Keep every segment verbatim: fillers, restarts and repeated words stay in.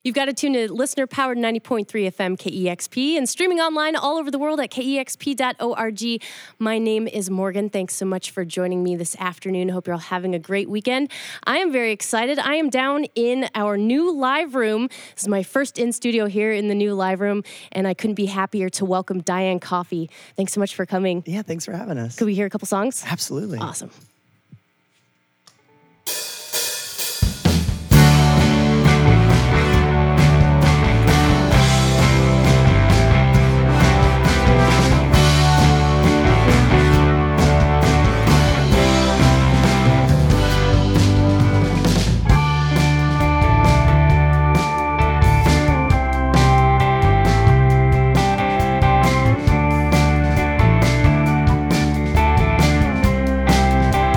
You've got to tune to listener-powered ninety point three F M K E X P and streaming online all over the world at K E X P dot org. My name is Morgan. Thanks so much for joining me this afternoon. Hope you're all having a great weekend. I am very excited. I am down in our new live room. This is my first in-studio here in the new live room, and I couldn't be happier to welcome Diane Coffey. Thanks so much for coming. Yeah, thanks for having us. Could we hear a couple songs? Absolutely. Awesome. Thank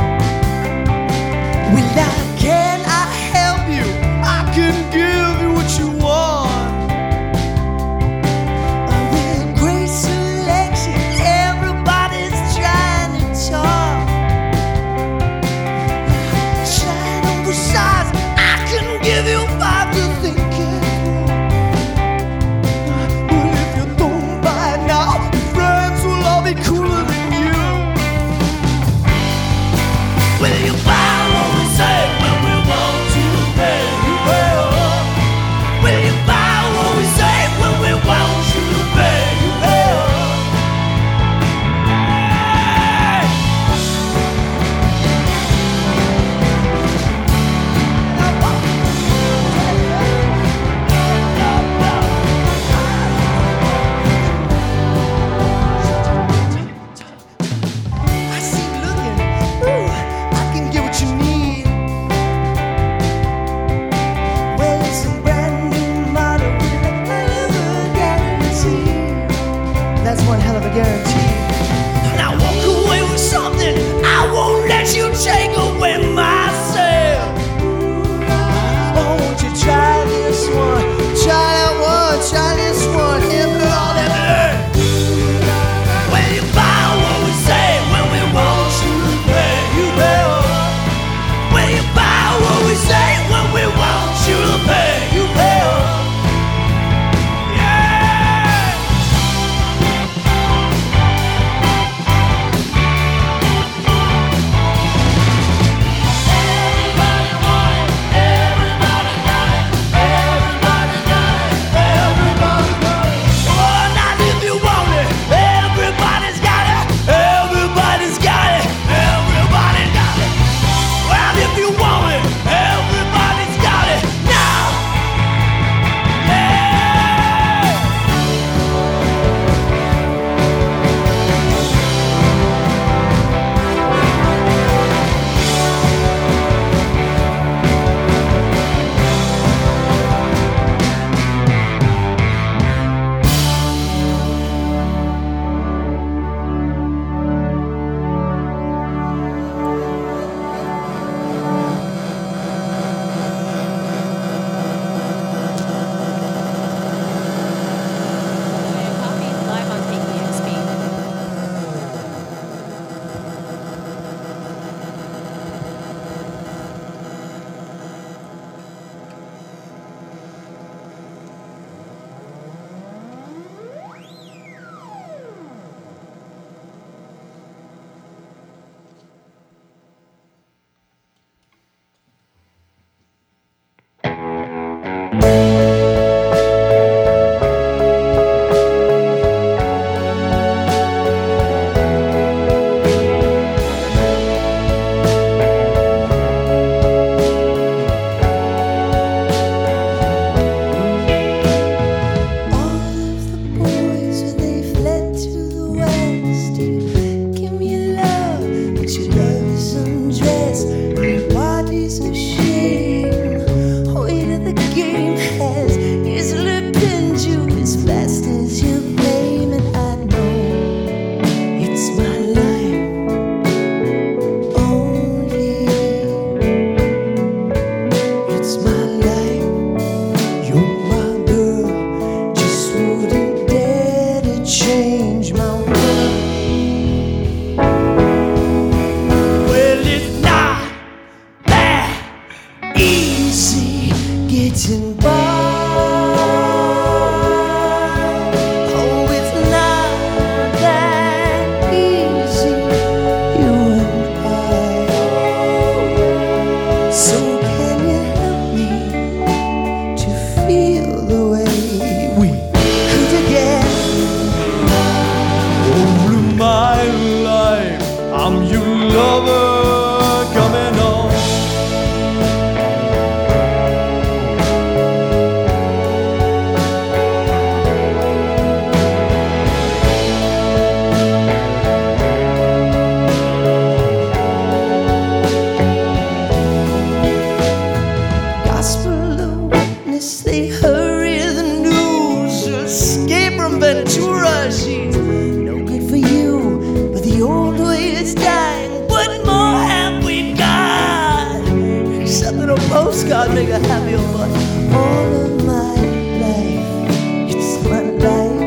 they hurry the news to escape from Ventura. She's no good for you, but the old way is dying. What more have we got? Except that a postcard make a happier, but all of my life, it's my life.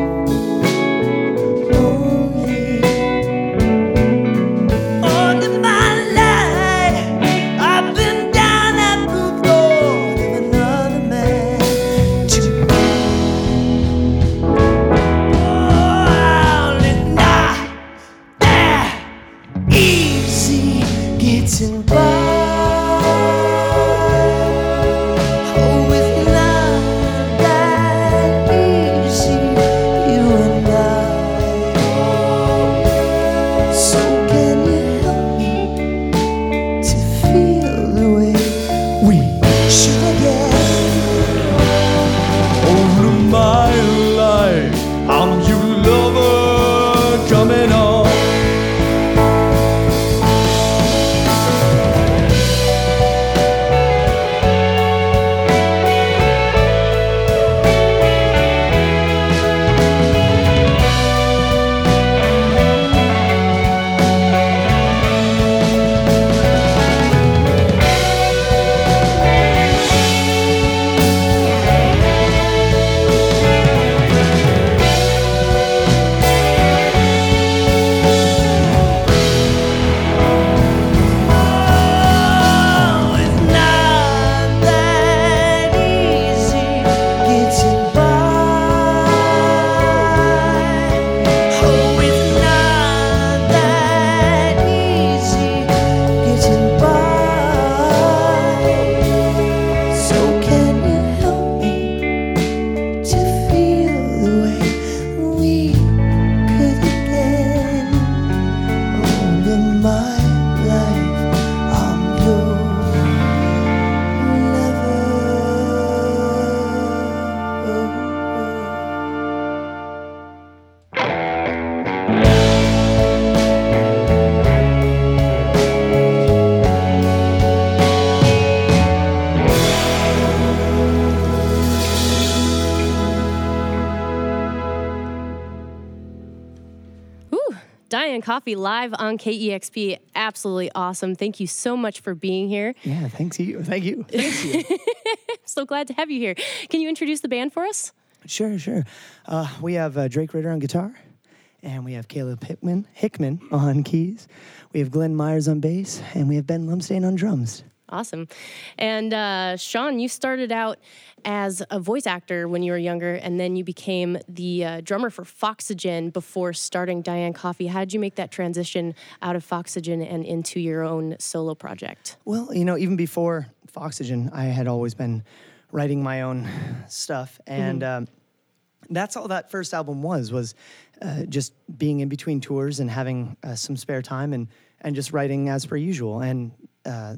Diane Coffey live on K E X P. Absolutely awesome. Thank you so much for being here. Yeah, thanks you. Thank you. Thank you. So glad to have you here. Can you introduce the band for us? Sure, sure. Uh, we have uh, Drake Ritter on guitar, and we have Caleb Hickman, Hickman on keys. We have Glenn Myers on bass, and we have Ben Lumsdain on drums. Awesome. And uh, Sean, you started out as a voice actor when you were younger, and then you became the uh, drummer for Foxygen before starting Diane Coffey. How did you make that transition out of Foxygen and into your own solo project? Well, you know, even before Foxygen, I had always been writing my own stuff, and mm-hmm. um, that's all that first album was, was uh, just being in between tours and having uh, some spare time and, and just writing as per usual. And uh,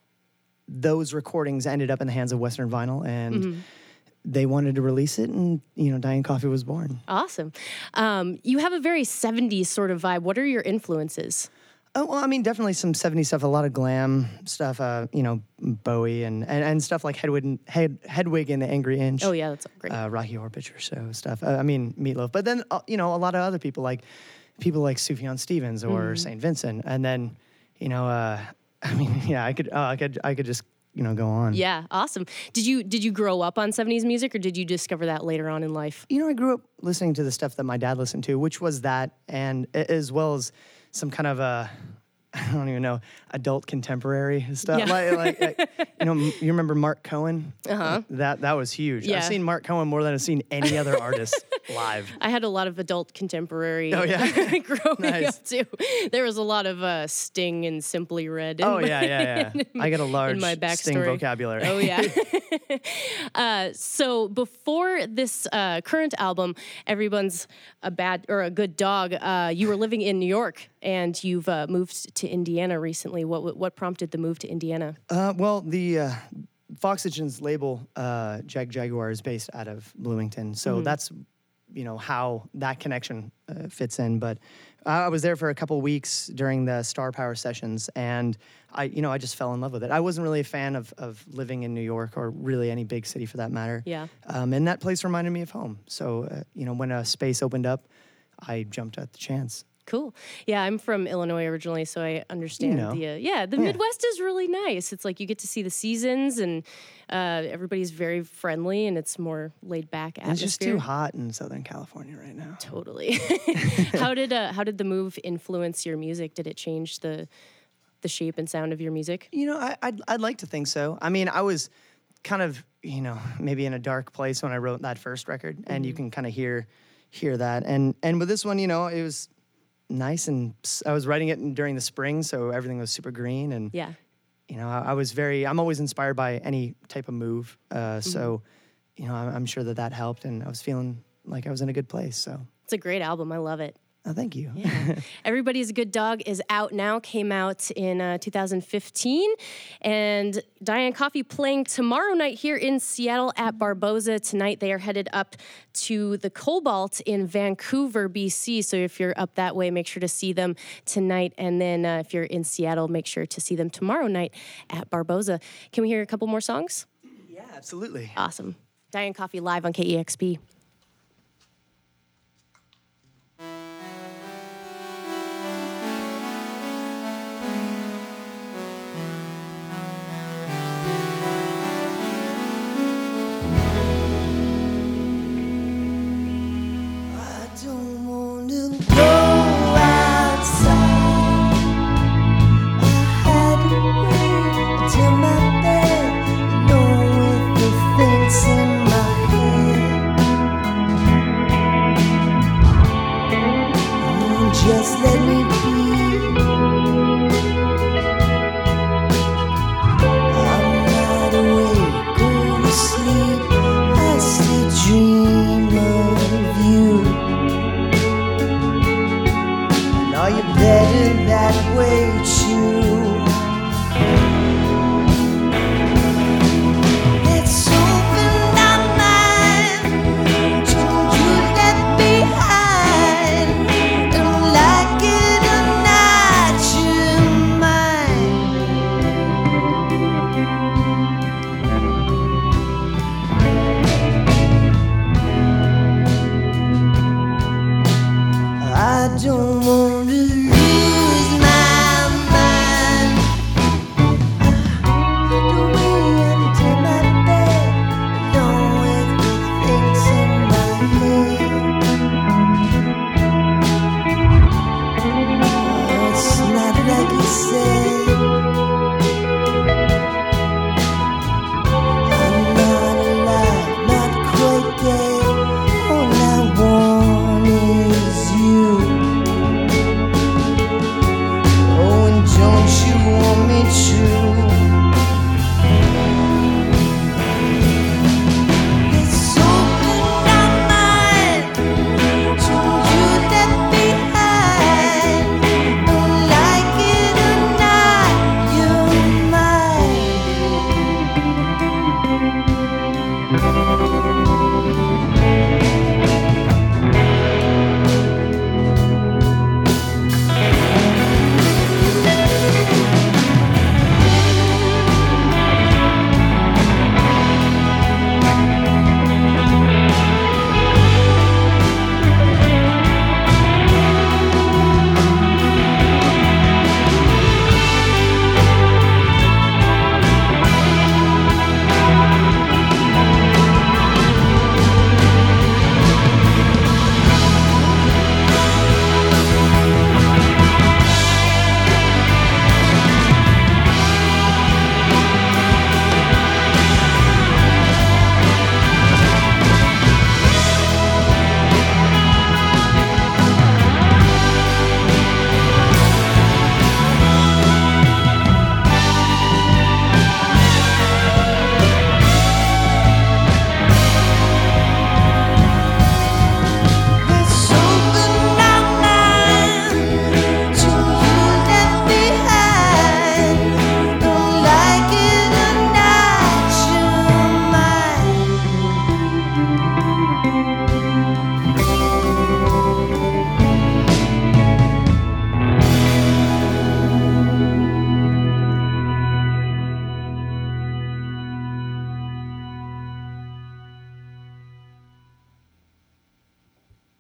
those recordings ended up in the hands of Western Vinyl, and mm-hmm. they wanted to release it, and, you know, Diane Coffey was born. Awesome. Um, you have a very seventies sort of vibe. What are your influences? Oh, well, I mean, definitely some seventies stuff, a lot of glam stuff, uh, you know, Bowie and, and, and stuff like Hedwig and, Hed, Hedwig and the Angry Inch. Oh, yeah, that's great. Uh, Rocky Horror Picture Show stuff. Uh, I mean, Meatloaf. But then, uh, you know, a lot of other people, like people like Sufjan Stevens or mm. Saint Vincent. And then, you know, uh, I mean, yeah, I could, uh, I could, I could just, you know, go on. Yeah, awesome. Did you did you grow up on seventies music, or did you discover that later on in life? You know, I grew up listening to the stuff that my dad listened to, which was that, and as well as some kind of a, I don't even know, adult contemporary stuff. Yeah. Like, like, like, you know, you remember Mark Cohen? Uh-huh. That that was huge. Yeah. I've seen Mark Cohen more than I've seen any other artist live. I had a lot of adult contemporary oh, yeah? growing nice. up, too. There was a lot of uh, Sting and Simply Red. In oh, my, yeah, yeah, yeah. I got a large my Sting vocabulary. Oh, yeah. uh, so before this uh, current album, Everyone's a Bad or a Good Dog, uh, you were living in New York, and you've uh, moved to Indiana recently. What what prompted the move to Indiana? Uh, well, the uh, Foxygen's label, uh, Jag Jaguar, is based out of Bloomington, so mm-hmm. that's you know, how that connection uh, fits in. But I was there for a couple weeks during the Star Power sessions, and I, you know, I just fell in love with it. I wasn't really a fan of of living in New York or really any big city for that matter. Yeah. Um, and that place reminded me of home. So, uh, you know, when a space opened up, I jumped at the chance. Cool. Yeah, I'm from Illinois originally, so I understand You know. the uh, yeah. The Yeah. Midwest is really nice. It's like you get to see the seasons, and uh, everybody's very friendly, and it's more laid back atmosphere. And it's just too hot in Southern California right now. Totally. how did uh, how did the move influence your music? Did it change the the shape and sound of your music? You know, I, I'd I'd like to think so. I mean, I was kind of, you know, maybe in a dark place when I wrote that first record, and Mm-hmm. you can kind of hear hear that. And and with this one, you know, it was nice, and s- I was writing it in- during the spring, so everything was super green, and Yeah. you know, I, I was very. I'm always inspired by any type of move, uh, so you know, I'm, I'm sure that that helped, and I was feeling like I was in a good place. So, It's a great album. I love it. oh, thank you. Everybody's a Good Dog is out now, came out in uh, two thousand fifteen. And Diane Coffey playing tomorrow night here in Seattle at Barboza. Tonight they are headed up to the Cobalt in Vancouver, B C. So if you're up that way, make sure to see them tonight. And then uh, if you're in Seattle, make sure to see them tomorrow night at Barboza. Can we hear a couple more songs? Yeah, absolutely. Awesome. Diane Coffey live on K E X P. I don't wanna go outside. I had to wait till my bed, know everything's in my head. Oh, just let me be. I'm not awake, go to sleep. I still dream of you. Are you better that way too? Let's open our mind to you left behind. Don't like it or not, you're mine. I don't want to lose my mind. I do way under my bed, know everything's in my head. Oh, it's not like you said. I'm not alive, not quite dead. All I want is you. Oh, and don't you want me to? Let's open our mind to you left behind. Don't like it or not, you're mine.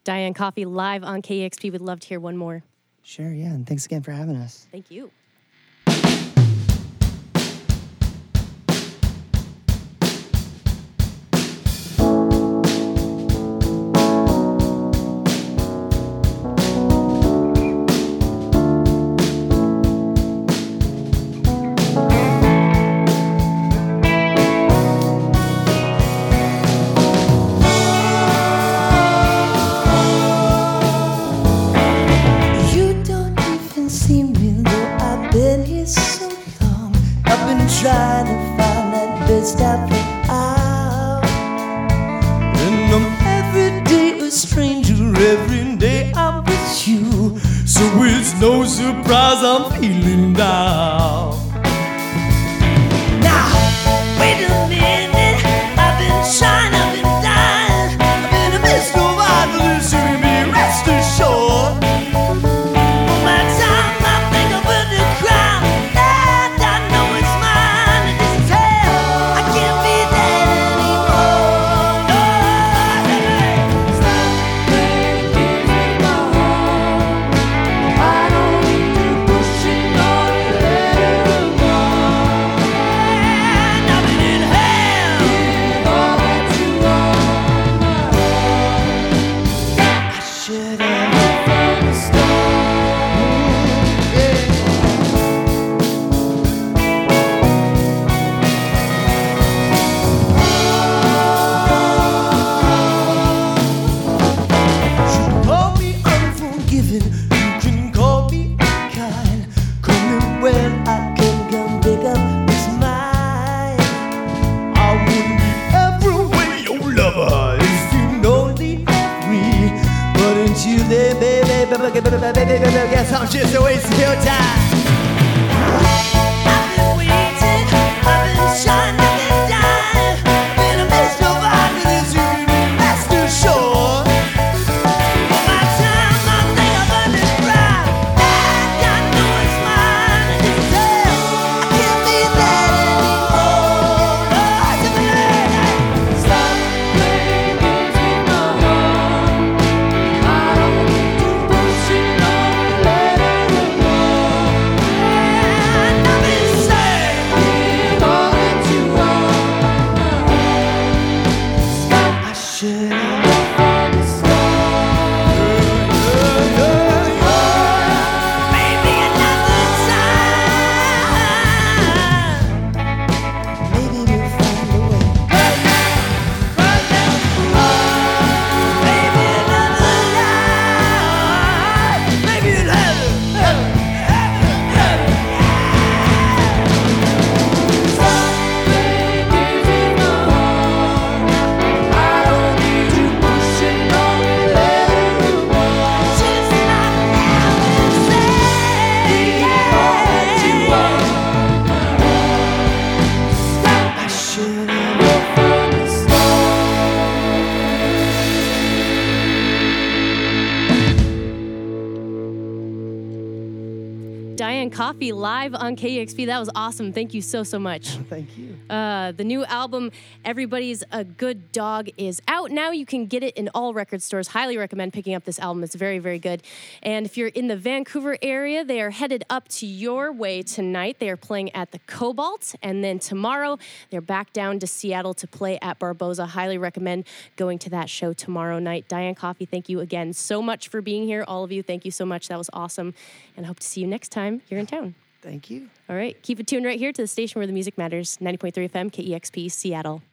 Diane Coffey live on K E X P. Would love to hear one more. Sure, yeah, and thanks again for having us. Thank you. You don't even see me, though I've been here so long. I've been trying to find that best outfit out. And I'm every day a stranger, every day I'm with you. So it's no surprise I'm feeling down. Now, wait a minute, I've been trying, I've been dying. I've been a miss nobody, listen to me, rest assured. My time, I think I'm gonna cry, and I know it's mine. And this hell, I can't be that anymore. No, stop breaking my heart. I don't need to push it on and let it go. And I've been in hell, all that you are. I should have from the start. Call me unforgiving, you can call me unkind. Call me when I can come pick up this mine. I wouldn't be every way your lover if you only had me. But until then, baby, baby, baby, baby, baby, baby, guess I'm just wasting your time. I've been waiting, I've been trying, I've been dying. Been a miss nobody, this you can be rest assured. My time, I think I'm gonna cry, and I know it's mine. And this is hell, I can't be that anymore. Lord, to me, stop playing games with my heart. I don't need to push it on and let it go. And I've been saying all that you are. I should have from the start. Maybe another time. Maybe we'll find a way. Maybe another life. Maybe in heaven, heaven, heaven, heaven. Stop playing games with my heart. I don't need to push it on and let it go. Just not ever say all that you are. I should have from the Diane Coffey live on K E X P. That was awesome. Thank you so, so much. Thank you. Uh, the new album, Everybody's a Good Dog, is out now. You can get it in all record stores. Highly recommend picking up this album. It's very, very good. And if you're in the Vancouver area, they are headed up to your way tonight. They are playing at the Cobalt. And then tomorrow, they're back down to Seattle to play at Barboza. Highly recommend going to that show tomorrow night. Diane Coffey, thank you again so much for being here. All of you, thank you so much. That was awesome. And I hope to see you next time here in town. Thank you. All right. Keep it tuned right here to the station where the music matters. ninety point three F M, K E X P, Seattle.